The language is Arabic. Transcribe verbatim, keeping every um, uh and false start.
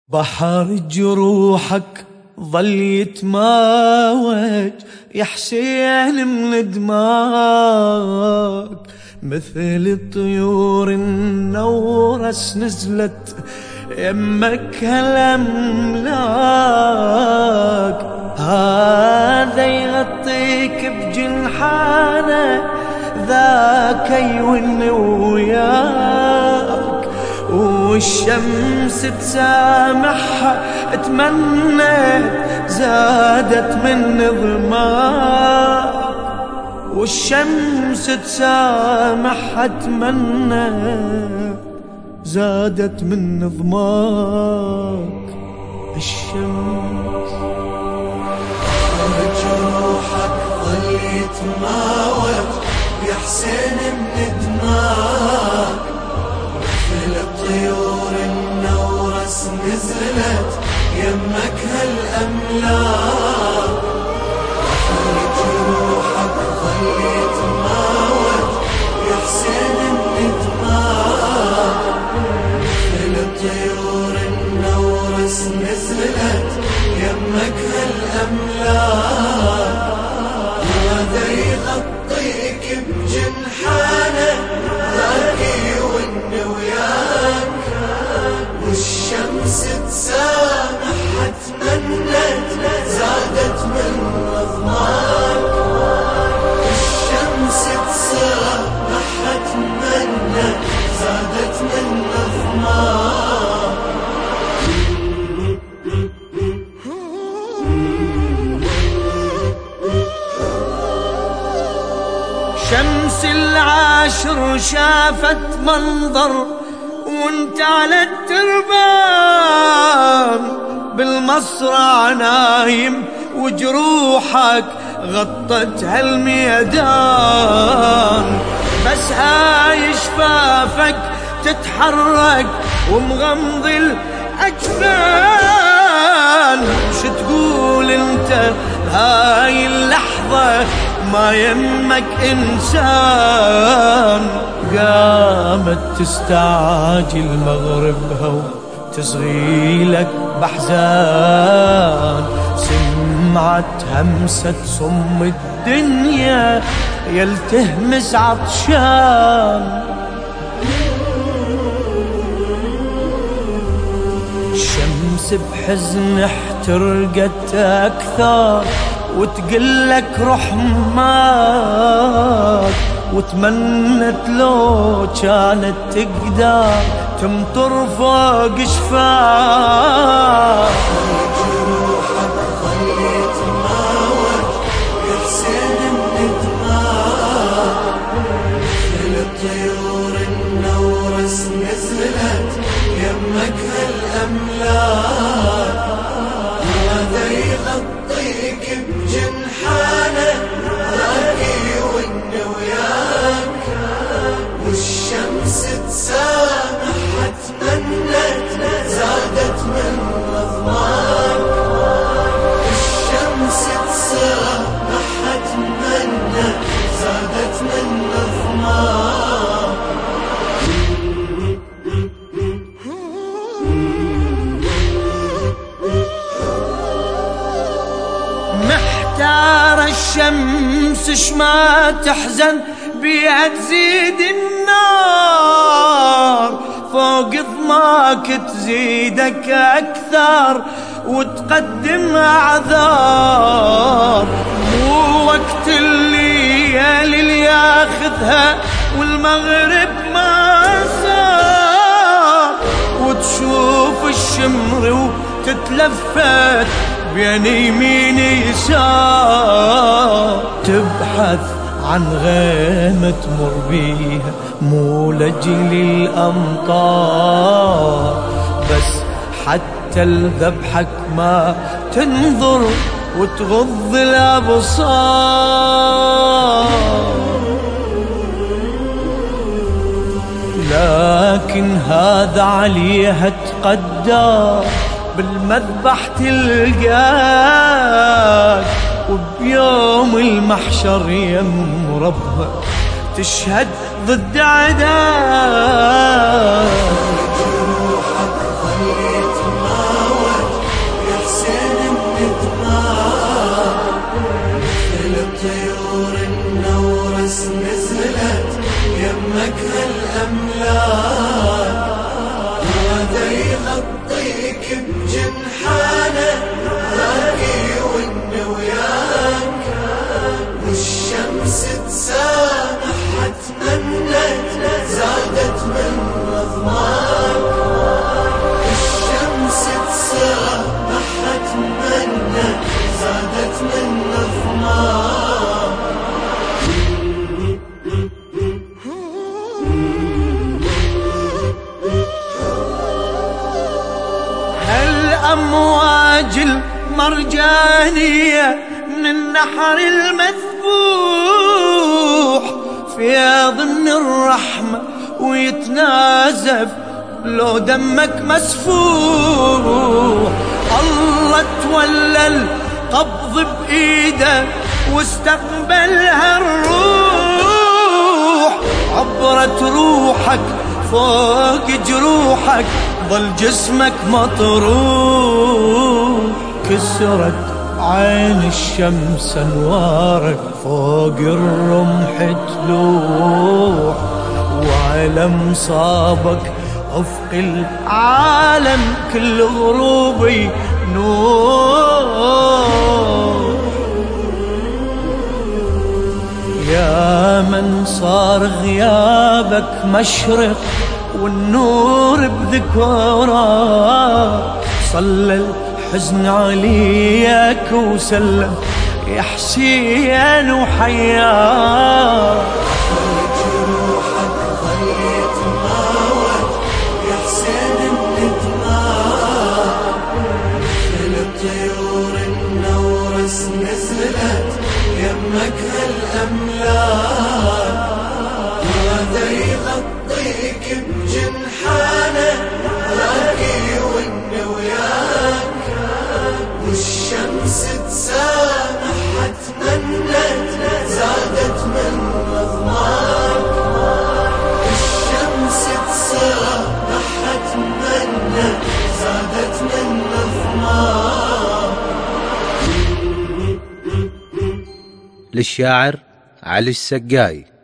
بحر جروحك ظل يتماوج يا حسين من دماك، مثل الطيور النورس نزلت يمك هالأملاك. هذا يغطيك بجنحانه ذاك يون وياك، والشمس تسامحها تمنيت زادت من ظماك، والشمس تسامحها تمنيت زادت من ظماك. الشمس جروحك ظل يتماوج يا حسين من دماك، مثل الطيور النورس نزلت يمك هالأملاك. جروحك ظل يتماوج يا حسين من دماك، مثل الطيور النورس نزلت يمك هالأملاك. هذا يغطيك بجنحانه ذاك يون وياك، والشمس تسامحها تمنت زادت من ظماك. الشمس تسامحها تمنت زادت من ظماك. شمس العاشر شافت منظر وانت على التربان، بالمصرع نايم وجروحك غطت هالميدان، بس هاي شفافك تتحرك ومغمض الأجفان. وش تقول انت هاي اللحظة ما يمك إنسان؟ قامت تستعجل مغربها وتصغيلك بحزان، سمعت همسة صم الدنيا يلتهمس عطشان. الشمس بحزن احترقت أكثر وتقلك روح ماك، وتمنت لو كانت تقدر تمطر فوق شفاك. جروحك ظل يتماوج يا حسين من دماك، مثل الطيور النورس نزلت يمك هالأملاك. هذا يغطيك بجنحانه ذاك يون وياك، والشمس تسامحها تمنت زادت من ظماك. الشمس تسامحها تمنت زادت من ظماك. محتار الشمس شما تحزن بيها تزيد النار، فوق ضماك تزيدك أكثر وتقدم أعذار. مو وقت الليالي اللي ياخذها والمغرب ما صار، وتشوف الشمر وتتلفت بين يمين يسار، تبحث عن غيمة تمر بيها مو لجل الأمطار، بس حتى لذبحك ما تنظر وتغض الأبصار. لكن هذا عليها تقدر بالمذبح تلقاك، وبيوم المحشر يم ربك تشهد ضد عداك. جروحك ظل يتماوج يغطيك بجنحانه باقي وإني وياك، والشمس تسامح تمنت زادت من رضاك، الشمس تسامح تمنت زادت من رضاك. الأمواج المرجانية من النحر المذبوح في ضمن الرحمة ويتنازف لو دمك مسفوح. الله تولى القبض بإيده واستقبلها الروح، عبرت روحك فوق جروحك ظل جسمك مطروح. كسرت عين الشمس انوارك فوق الرمح تلوح، وعلى مصابك افق العالم كل غروبي نور. يا من صار غيابك مشرق والنور بذكرى، صلى الحزن عليك وسلم يا حسين وحياك. جروحك ظلت ماوت يا حسين الندمان، مثل الطيور النورس نزلت يمك هالأملاك، هذا يغطيك بجنحانه باقي وإني وياك، والشمس تسامح تمنت زادت من رضاك، الشمس تسامح تمنت زادت من رضاك. للشاعر علي السقاي.